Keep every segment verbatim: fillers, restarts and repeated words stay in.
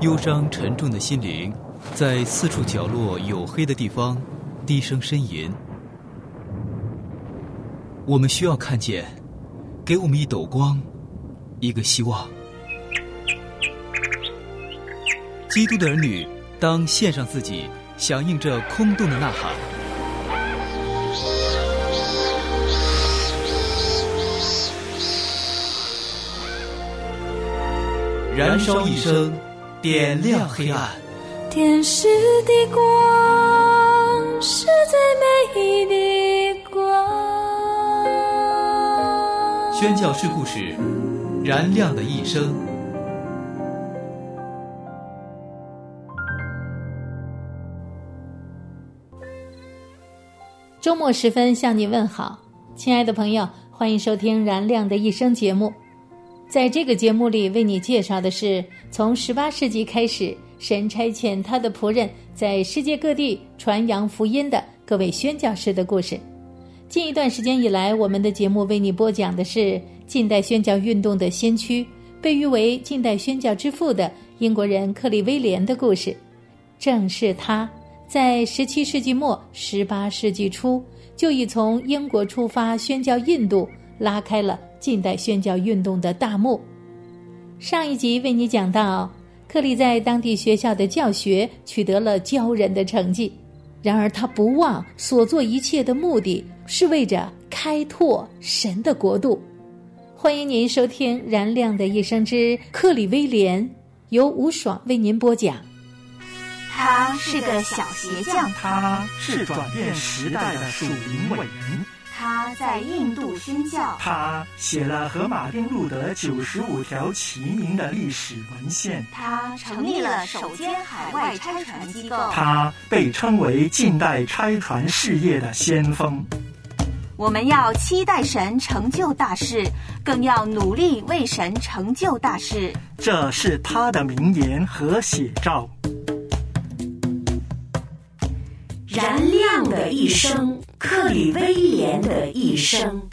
忧伤沉重的心灵在四处角落黝黑的地方低声呻吟。我们需要看见，给我们一斗光，一个希望。基督的儿女当献上自己，响应着空洞的呐喊。燃烧一生，点亮黑暗。 天使的光是最美的光。 宣教士故事，燃亮的一生。 周末时分向你问好，亲爱的朋友，欢迎收听燃亮的一生节目。在这个节目里为你介绍的是从十八世纪开始，神差遣他的仆人在世界各地传扬福音的各位宣教士的故事。近一段时间以来，我们的节目为你播讲的是近代宣教运动的先驱，被誉为近代宣教之父的英国人克里威廉的故事。正是他在十七世纪末十八世纪初就已从英国出发宣教印度，拉开了近代宣教运动的大幕。上一集为你讲到，克里在当地学校的教学取得了骄人的成绩，然而他不忘所做一切的目的是为着开拓神的国度。欢迎您收听燃亮的一生之克里威廉，由吴爽为您播讲。 他是个小鞋匠， 他是转变时代的属灵伟人， 他在印度宣教， 他写了和马丁路德九十五条齐名的历史文献， 他成立了首间海外差传机构， 他被称为近代差传事业的先锋。 我们要期待神成就大事，更要努力为神成就大事。 这是他的名言和写照。 燃亮的一生，克里威廉的一生。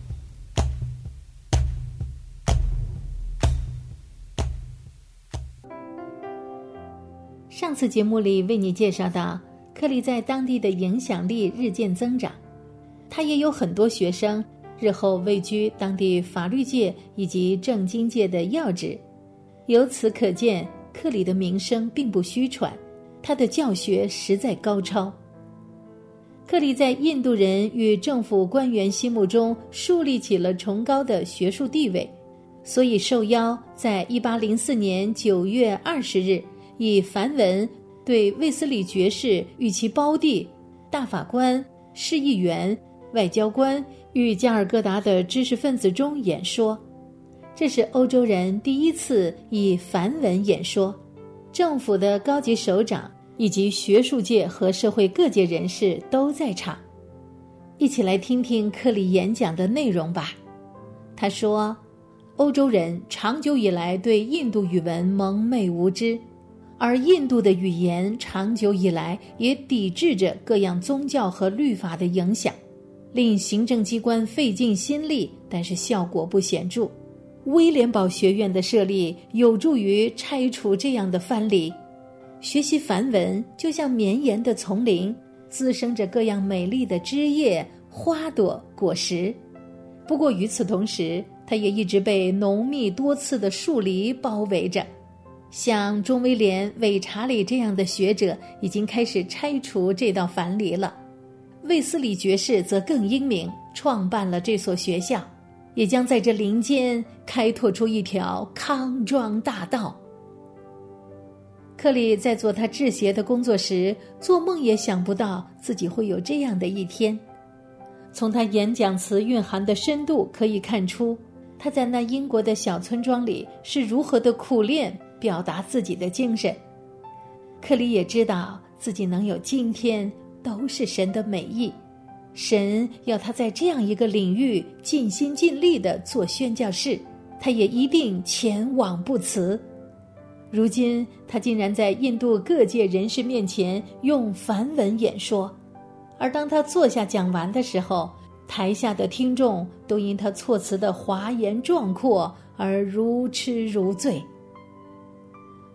上次节目里为你介绍到，克里在当地的影响力日渐增长，他也有很多学生，日后位居当地法律界以及政经界的要职。由此可见，克里的名声并不虚传，他的教学实在高超。克里在印度人与政府官员心目中树立起了崇高的学术地位，所以受邀在一八零四年九月二十日以梵文对卫斯理爵士与其胞弟、大法官、市议员、外交官与加尔各答的知识分子中演说。这是欧洲人第一次以梵文演说，政府的高级首长以及学术界和社会各界人士都在场。一起来听听克里演讲的内容吧。他说，欧洲人长久以来对印度语文蒙昧无知，而印度的语言长久以来也抵制着各样宗教和律法的影响，令行政机关费尽心力，但是效果不显著。威廉堡学院的设立有助于拆除这样的藩篱。学习梵文就像绵延的丛林，滋生着各样美丽的枝叶、花朵、果实。不过与此同时，它也一直被浓密多刺的树篱包围着。像钟威廉、韦查理这样的学者已经开始拆除这道藩篱了。卫斯理爵士则更英明，创办了这所学校，也将在这林间开拓出一条康庄大道。克里在做他制鞋的工作时，做梦也想不到自己会有这样的一天。从他演讲词蕴含的深度可以看出，他在那英国的小村庄里是如何的苦练表达自己的精神。克里也知道自己能有今天都是神的美意，神要他在这样一个领域尽心尽力地做宣教士，他也一定前往不辞。如今他竟然在印度各界人士面前用梵文演说，而当他坐下讲完的时候，台下的听众都因他措辞的华严壮阔而如痴如醉。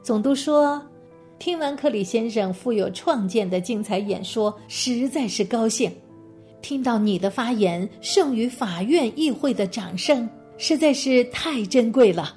总督说，听完克里先生富有创见的精彩演说，实在是高兴。听到你的发言胜于法院议会的掌声，实在是太珍贵了。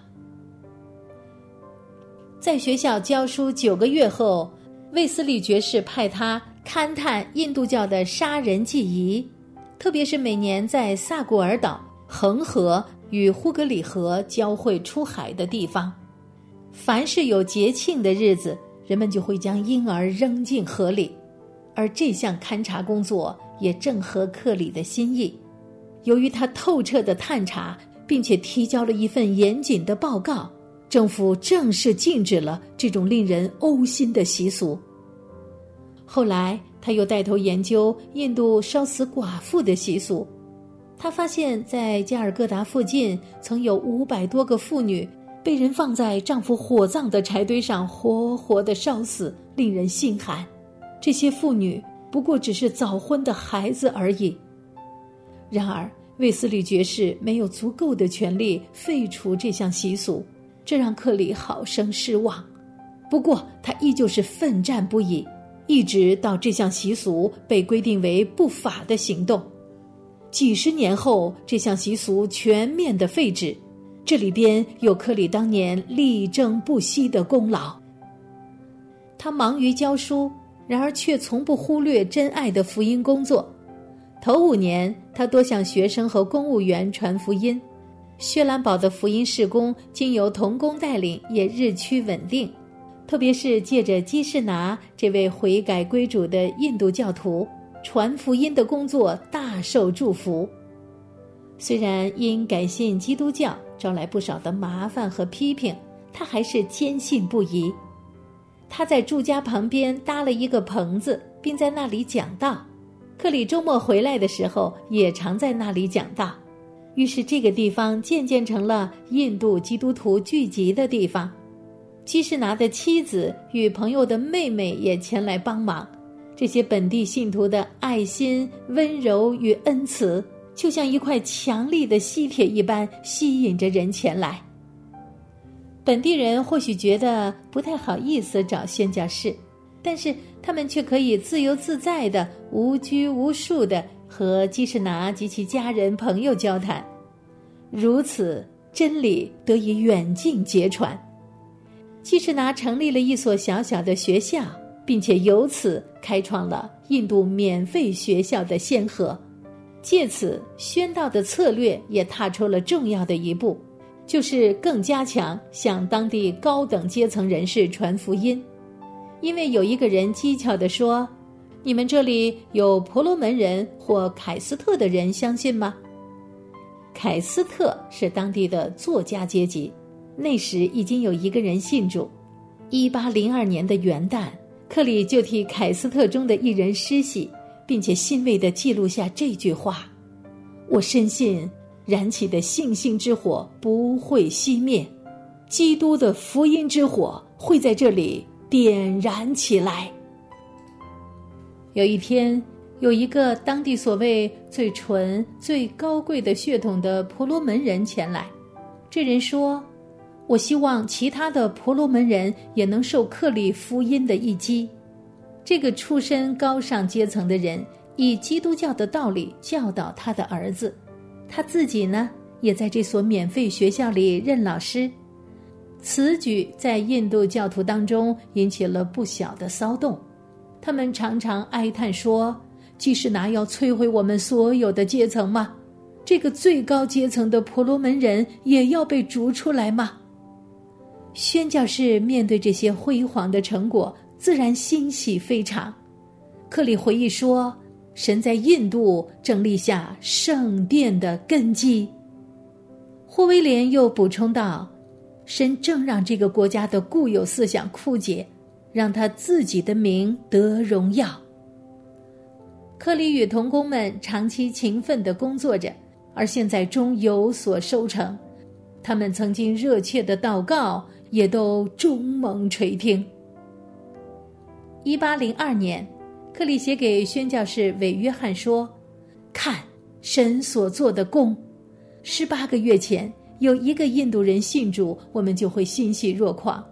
在学校教书九个月后，卫斯理爵士派他勘探印度教的杀人祭仪，特别是每年在萨古尔岛、恒河与呼格里河交汇出海的地方，凡是有节庆的日子，人们就会将婴儿扔进河里，而这项勘察工作也正合克里的心意。由于他透彻的探查，并且提交了一份严谨的报告，政府正式禁止了这种令人呕心的习俗。后来他又带头研究印度烧死寡妇的习俗，他发现在加尔各答附近曾有五百多个妇女被人放在丈夫火葬的柴堆上活活地烧死，令人心寒。这些妇女不过只是早婚的孩子而已。然而卫斯理爵士没有足够的权力废除这项习俗，这让克里好生失望。不过他依旧是奋战不已，一直到这项习俗被规定为不法的行动。几十年后，这项习俗全面的废止，这里边有克里当年力争不息的功劳。他忙于教书，然而却从不忽略真爱的福音工作。头五年，他多向学生和公务员传福音。薛兰堡的福音事工经由同工带领，也日趋稳定，特别是借着基士拿这位悔改归主的印度教徒，传福音的工作大受祝福。虽然因改信基督教招来不少的麻烦和批评，他还是坚信不疑。他在住家旁边搭了一个棚子，并在那里讲道。克里周末回来的时候也常在那里讲道，于是这个地方渐渐成了印度基督徒聚集的地方。基士拿的妻子与朋友的妹妹也前来帮忙，这些本地信徒的爱心、温柔与恩慈，就像一块强力的吸铁一般，吸引着人前来。本地人或许觉得不太好意思找宣教士，但是他们却可以自由自在的、无拘无束的和基士拿及其家人朋友交谈，如此真理得以远近结传。基士拿成立了一所小小的学校，并且由此开创了印度免费学校的先河，借此宣道的策略也踏出了重要的一步，就是更加强向当地高等阶层人士传福音。因为有一个人讥诮地说，你们这里有婆罗门人或凯斯特的人相信吗？凯斯特是当地的作家阶级，那时已经有一个人信主。一八零二年的元旦，克里就替凯斯特中的一人施洗，并且欣慰地记录下这句话：我深信燃起的信心之火不会熄灭，基督的福音之火会在这里点燃起来。有一天，有一个当地所谓最纯最高贵的血统的婆罗门人前来，这人说，我希望其他的婆罗门人也能受克里福音的一击。这个出身高尚阶层的人以基督教的道理教导他的儿子，他自己呢也在这所免费学校里任老师。此举在印度教徒当中引起了不小的骚动，他们常常哀叹说，基士拿要摧毁我们所有的阶层吗？这个最高阶层的婆罗门人也要被逐出来吗？宣教士面对这些辉煌的成果，自然欣喜非常。克里回忆说，神在印度正立下圣殿的根基。霍威廉又补充道，神正让这个国家的固有思想枯竭，让他自己的名得荣耀。克里与同工们长期勤奋地工作着，而现在终有所收成。他们曾经热切的祷告，也都终蒙垂听。一八零二年，克里写给宣教士韦约翰说，看神所做的功，十八个月前有一个印度人信主，我们就会欣喜若狂，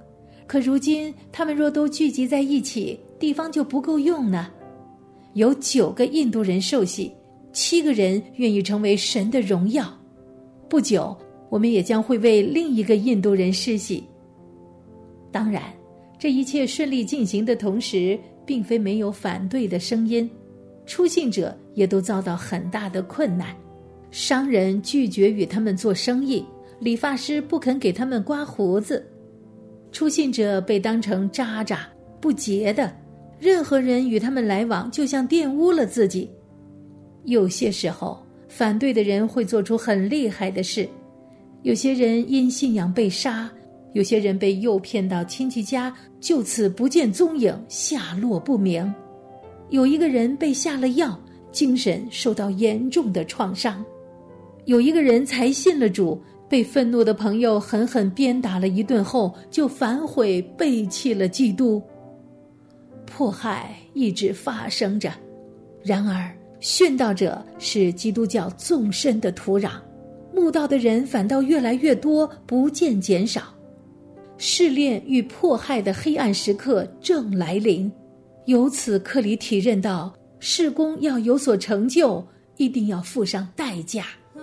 可如今他们若都聚集在一起，地方就不够用呢。有九个印度人受洗，七个人愿意成为神的荣耀。不久，我们也将会为另一个印度人施洗。当然，这一切顺利进行的同时，并非没有反对的声音，初信者也都遭到很大的困难。商人拒绝与他们做生意，理发师不肯给他们刮胡子，初信者被当成渣渣不洁的，任何人与他们来往就像玷污了自己。有些时候，反对的人会做出很厉害的事，有些人因信仰被杀，有些人被诱骗到亲戚家，就此不见踪影，下落不明。有一个人被下了药，精神受到严重的创伤。有一个人才信了主，被愤怒的朋友狠狠鞭打了一顿后，就反悔背弃了基督。迫害一直发生着，然而殉道者是基督教纵深的土壤，慕道的人反倒越来越多，不见减少。试炼与迫害的黑暗时刻正来临，由此克里体认到，事工要有所成就，一定要付上代价。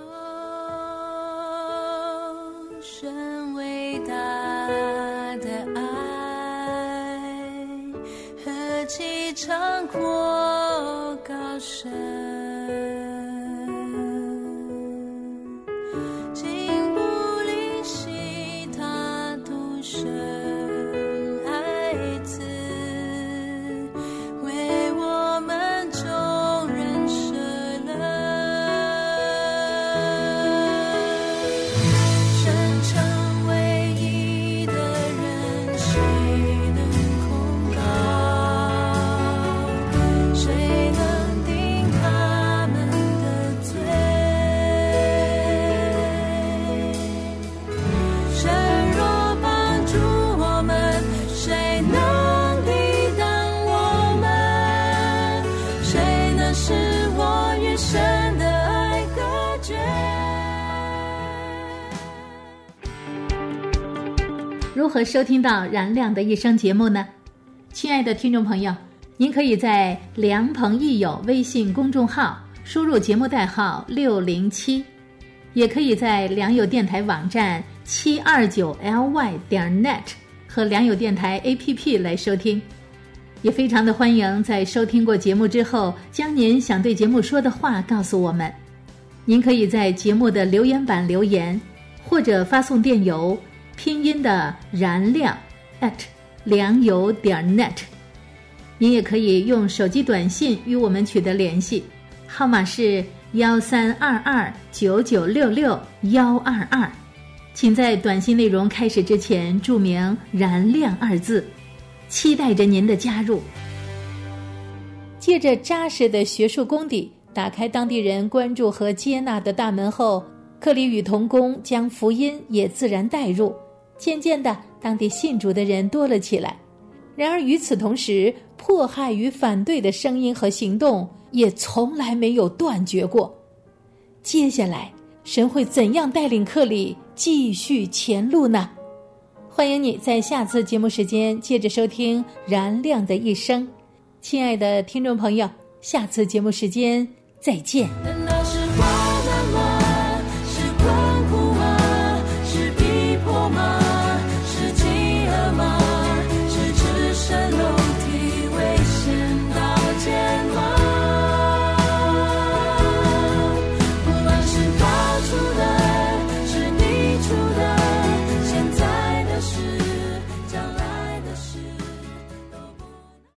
神伟大的爱，何其长阔高深，竟不吝惜他独生爱子，为我们众人舍了。神成唯一的人，谁能控告？谁能定他们的罪？神若帮助我们，谁能抵挡我们？谁能使我与神的爱隔绝？ 如何收听到燃亮的一生节目呢？亲爱的听众朋友，您可以在良朋益友微信公众号输入节目代号六零七，也可以在良友电台网站七二九 L Y 点 net 和良友电台 A P P 来收听。也非常的欢迎在收听过节目之后，将您想对节目说的话告诉我们。您可以在节目的留言板留言，或者发送电邮，拼音的燃亮 at 良友点 net。您也可以用手机短信与我们取得联系，号码是幺三二二九九六六幺二二。请在短信内容开始之前注明燃亮二字，期待着您的加入。借着扎实的学术功底，打开当地人关注和接纳的大门后，克里与同工将福音也自然带入，渐渐的，当地信主的人多了起来。然而与此同时，迫害与反对的声音和行动也从来没有断绝过。接下来，神会怎样带领克里继续前路呢？欢迎你在下次节目时间接着收听燃亮的一生。亲爱的听众朋友，下次节目时间再见。 难道是患难吗？是困苦吗？是逼迫吗？